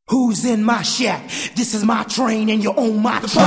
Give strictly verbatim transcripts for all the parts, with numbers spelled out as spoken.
Who's in my shack? This is my train and you're on my train.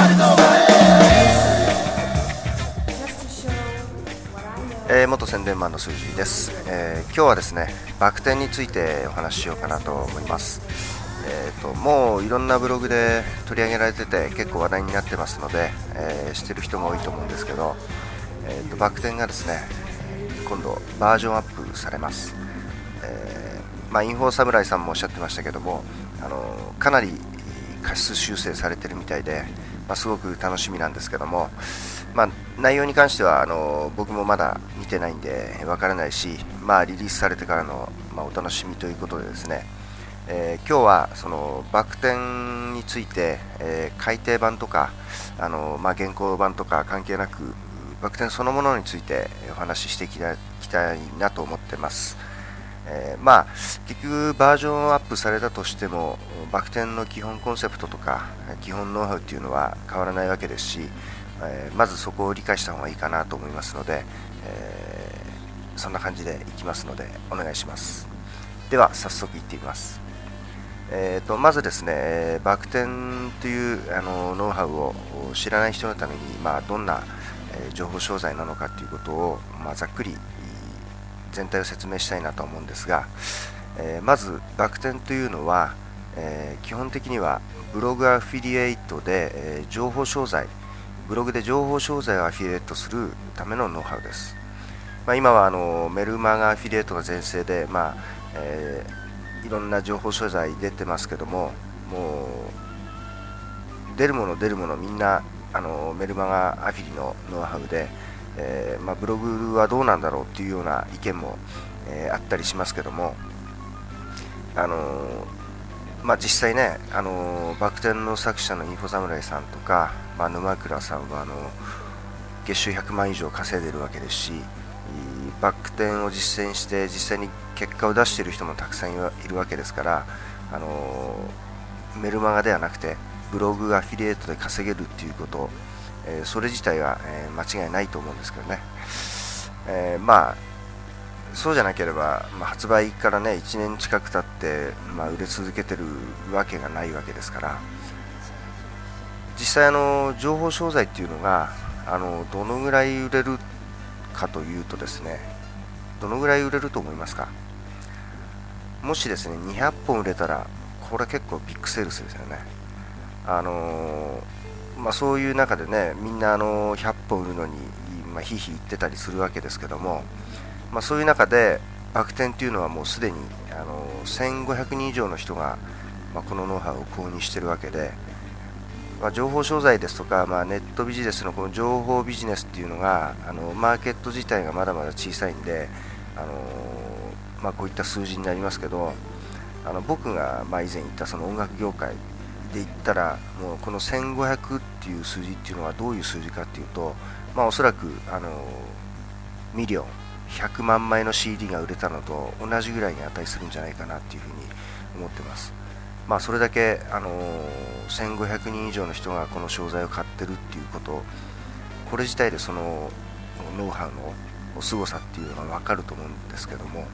えー、元宣伝マンのスージーです、えー、今日はですねバク転についてお話ししようかなと思います。えー、ともういろんなブログで取り上げられてて結構話題になってますので、えー、知ってる人も多いと思うんですけど、えー、とバク転がですね今度バージョンアップされます。えーまあ、インフォ侍さんもおっしゃってましたけども、あのかなり過失修正されてるみたいで、まあ、すごく楽しみなんですけども、まあ、内容に関してはあの僕もまだ見てないんでわからないし、まあ、リリースされてからの、まあ、お楽しみということでですね、えー、今日はそのバク転について、えー、改訂版とかあの、まあ、現行版とか関係なくバク転そのものについてお話ししていきたいなと思ってます。えー、まあ結局バージョンアップされたとしてもバク転の基本コンセプトとか基本ノウハウっていうのは変わらないわけですし、えー、まずそこを理解した方がいいかなと思いますので、えー、そんな感じでいきますのでお願いします。では早速いってみます。えー、とまずですねバク転というあのノウハウを知らない人のために、まあ、どんな情報商材なのかということを、まあ、ざっくり全体を説明したいなと思うんですが、えー、まずバク転というのは、えー、基本的にはブログアフィリエイトで、えー、情報商材ブログで情報商材をアフィリエイトするためのノウハウです。まあ、今はあのメルマガアフィリエイトが全盛で、まあえー、いろんな情報商材出てますけども、もう出るもの出るものみんなあのメルマガアフィリのノウハウで、えーまあ、ブログはどうなんだろうっていうような意見も、えー、あったりしますけども、あのーまあ、実際ね、あのー、バク転の作者のインフォ侍さんとか、まあ、沼倉さんはあの月収ひゃくまん以上稼いでるわけですし、バク転を実践して実際に結果を出している人もたくさんいるわけですから、あのー、メルマガではなくてブログアフィリエイトで稼げるっていうことえー、それ自体は、えー、間違いないと思うんですけどね、えー、まあそうじゃなければ、まあ、発売からねいちねん近く経って、まあ、売れ続けてるわけがないわけですから、実際あの情報商材っていうのがあのどのぐらい売れるかというとですね、どのぐらい売れると思いますか？もしですねにひゃっぽん売れたらこれは結構ビッグセールスですよね。あのーまあ、そういう中でねみんなあのひゃっぽん売るのに、まあ、ひいひい言ってたりするわけですけども、まあ、そういう中でバク転っていうのはもうすでにあのせんごひゃくにん以上の人が、まあ、このノウハウを購入しているわけで、まあ、情報商材ですとか、まあ、ネットビジネスのこの情報ビジネスっていうのがあのマーケット自体がまだまだ小さいんで、あの、まあ、こういった数字になりますけど、あの僕がまあ以前言ったその音楽業界で言ったらもうこのせんごひゃくっていう数字っていうのはどういう数字かっていうと、まあ、おそらくあのミリオンひゃくまんまいの シーディー が売れたのと同じぐらいに値するんじゃないかなっていうふうに思ってます。まあ、それだけあのせんごひゃくにん以上の人がこの商材を買ってるっていうこと、これ自体でそのノウハウの凄さっていうのが分かると思うんですけども、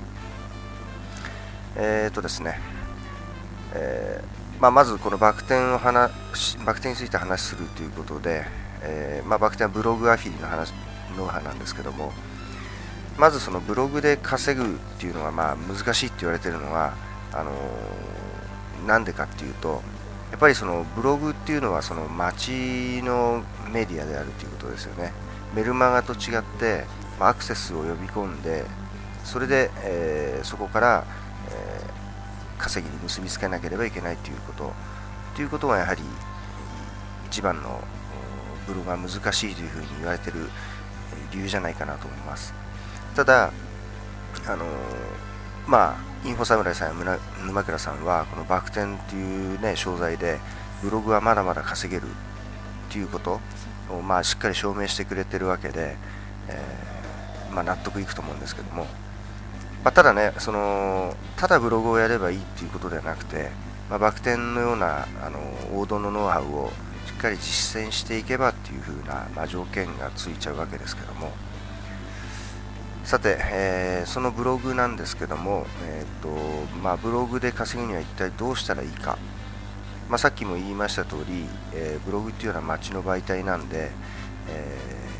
えーとですね、えーまあ、まずこのバク転を話バク転について話するということで、えーまあ、バク転はブログアフィリの話ノウハウなんですけども、まずそのブログで稼ぐっていうのがまあ難しいって言われているのはあのー、なんでかっていうと、やっぱりそのブログっていうのはその街のメディアであるということですよね。メルマガと違って、まあ、アクセスを呼び込んでそれで、えー、そこから、えー稼ぎに結びつけなければいけないということということがやはり一番のブログが難しいというふうに言われている理由じゃないかなと思います。ただあのまあインフォ侍さんや沼倉さんはこのバク転というね商材でブログはまだまだ稼げるということを、まあ、しっかり証明してくれているわけで、えーまあ、納得いくと思うんですけども、まあ、ただねそのただブログをやればいいっていうことではなくて、まあ、バク転のようなあの王道のノウハウをしっかり実践していけばっていう風な、まあ、条件がついちゃうわけですけども、さて、えー、そのブログなんですけども、えーとまあ、ブログで稼ぐには一体どうしたらいいかまあ、さっきも言いました通り、えー、ブログっていうのは街の媒体なんで、え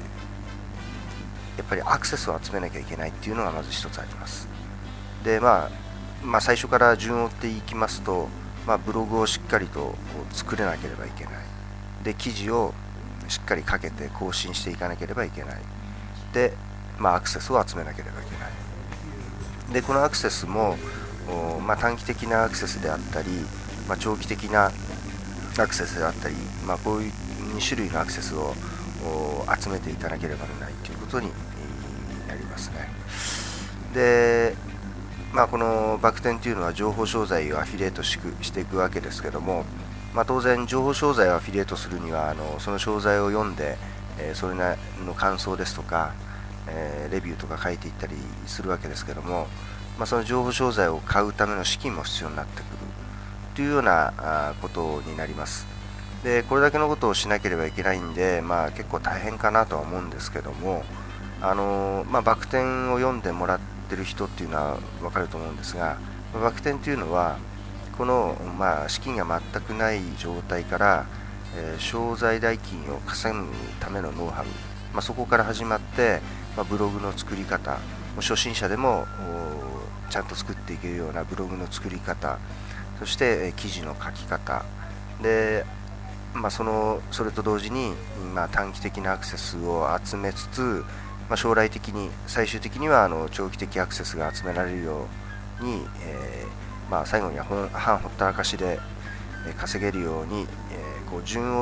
ー、やっぱりアクセスを集めなきゃいけないっていうのがまず一つあります。で、まあ、まあ最初から順を追っていきますと、まあ、ブログをしっかりと作れなければいけない。で、記事をしっかりかけて更新していかなければいけない。で、まあ、アクセスを集めなければいけない。で、このアクセスも、まあ、短期的なアクセスであったり、まあ、長期的なアクセスであったり、まあ、こういうに種類のアクセスを集めていかなければならないということになりますね。で、まあ、このバク転というのは情報商材をアフィリエイトしていくわけですけども、まあ、当然情報商材をアフィリエイトするにはあのその商材を読んで、えー、それなりの感想ですとか、えー、レビューとか書いていったりするわけですけども、まあ、その情報商材を買うための資金も必要になってくるというようなことになります。で、これだけのことをしなければいけないんで、まあ、結構大変かなとは思うんですけども、あのーまあ、バク転を読んでもらってる人っていうのは分かると思うんですが、バク転というのはこの、まあ、資金が全くない状態から、えー、商材代金を稼ぐためのノウハウ、まあ、そこから始まって、まあ、ブログの作り方、初心者でもちゃんと作っていけるようなブログの作り方、そして、えー、記事の書き方で、まあ、そのそれと同時に、まあ、短期的なアクセスを集めつつ、まあ、将来的に最終的にはあの長期的アクセスが集められるように、えーまあ、最後には半ほったらかしで稼げるように、えー、こう順を追って、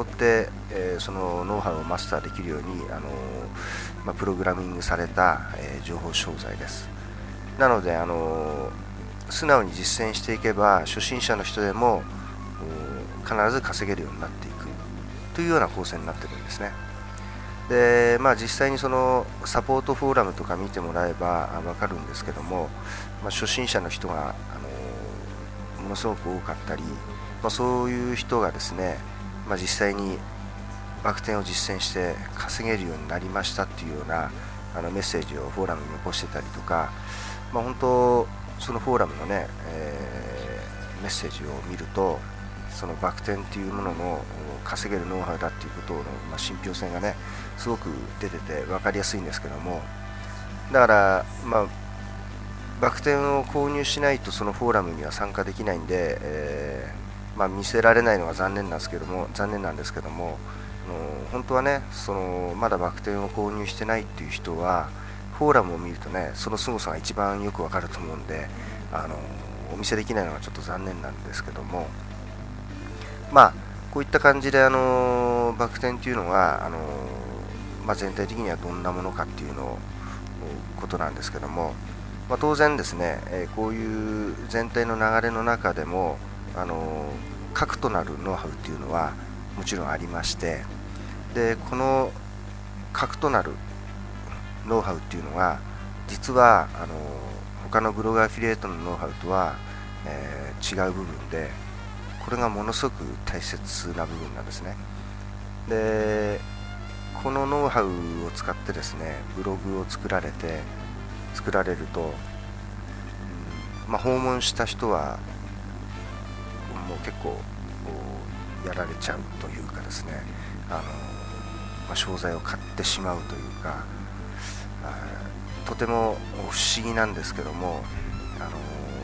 えー、そのノウハウをマスターできるように、あのーまあ、プログラミングされた、えー、情報商材です。なので、あのー、素直に実践していけば初心者の人でも必ず稼げるようになっていくというような構成になっているんですね。で、まあ、実際にそのサポートフォーラムとか見てもらえば分かるんですけども、まあ、初心者の人が、あのー、ものすごく多かったり、まあ、そういう人がですね、まあ、実際にバク転を実践して稼げるようになりましたっていうようなあのメッセージをフォーラムに残してたりとか、まあ、本当そのフォーラムのね、えー、メッセージを見ると、そのバク転っていうものの稼げるノウハウだっていうことの、まあ、信憑性がねすごく出てて分かりやすいんですけども、だから、まあ、バク転を購入しないとそのフォーラムには参加できないんで、えーまあ、見せられないのは残念なんですけども残念なんですけども、あの本当はね、そのまだバク転を購入してないっていう人はフォーラムを見るとね、その凄さが一番よく分かると思うんで、あのお見せできないのはちょっと残念なんですけども、まあこういった感じで、あのバク転っていうのはあの、まあ、全体的にはどんなものかっていうのことなんですけども、まあ、当然ですね、えー、こういう全体の流れの中でも、あの核となるノウハウっていうのはもちろんありまして、でこの核となるノウハウっていうのが実はあの他のブログアフィリエイトのノウハウとは、えー、違う部分で、これがものすごく大切な部分なんですね。でこのノウハウを使ってですね、ブログを作られて作られると、うんまあ、訪問した人はもう結構やられちゃうというかですね、あの、まあ、商材を買ってしまうというか、とても不思議なんですけども、あの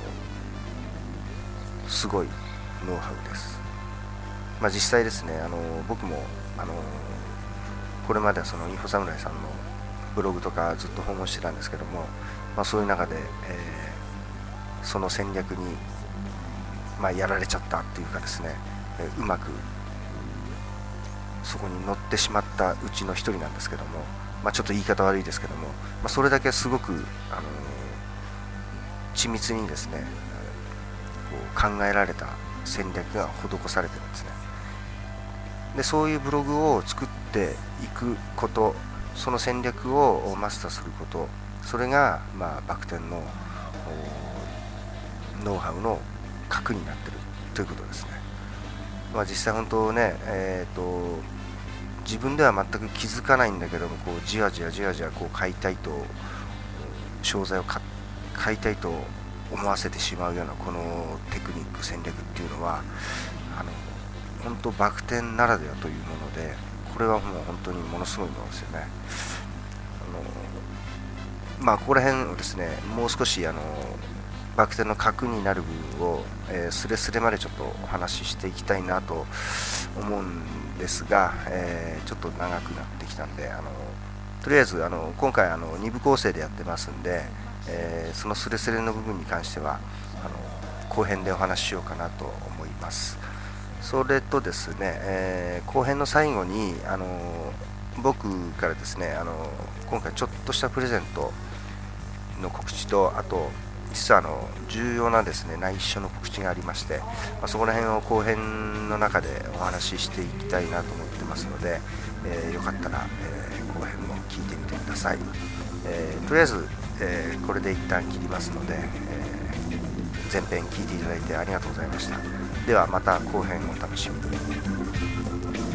すごいノウハウです。まあ、実際ですね、あの僕もあのこれまではそのインフォ侍さんのブログとかずっと訪問してたんですけども、まあ、そういう中で、えー、その戦略に、まあ、やられちゃったっていうかですね、えー、うまくそこに乗ってしまったうちの一人なんですけども、まあ、ちょっと言い方悪いですけども、まあ、それだけすごく、あのー、緻密にですねこう考えられた戦略が施されてるんですね。でそういうブログを作っていくこと、その戦略をマスターすること、それが、まあ、バク転のノウハウの核になっているということですね。まあ、実際本当ね、えーと、自分では全く気づかないんだけども、こうじわじわじわじわこう買いたいと、商材を買買いたいと思わせてしまうようなこのテクニック、戦略っていうのは、あの本当バク転ならではというもので、これはもう本当にものすごいものですよね。あのまあここら辺をですね、もう少しあのバク転の核になる部分を、えー、スレスレまでちょっとお話ししていきたいなと思うんですが、えー、ちょっと長くなってきたんで、あのとりあえずあの今回あのに部構成でやってますんで、えー、そのスレスレの部分に関してはあの後編でお話ししようかなと思います。それとですね、えー、後編の最後にあの僕からですね、あの今回ちょっとしたプレゼントの告知と、あと実はあの重要なですね内緒の告知がありまして、まあ、そこら辺を後編の中でお話ししていきたいなと思ってますので、えー、よかったら、えー、後編も聞いてみてください。えー、とりあえず、えー、これで一旦切りますので、えー、前編聞いていただいてありがとうございました。ではまた後編お楽しみに。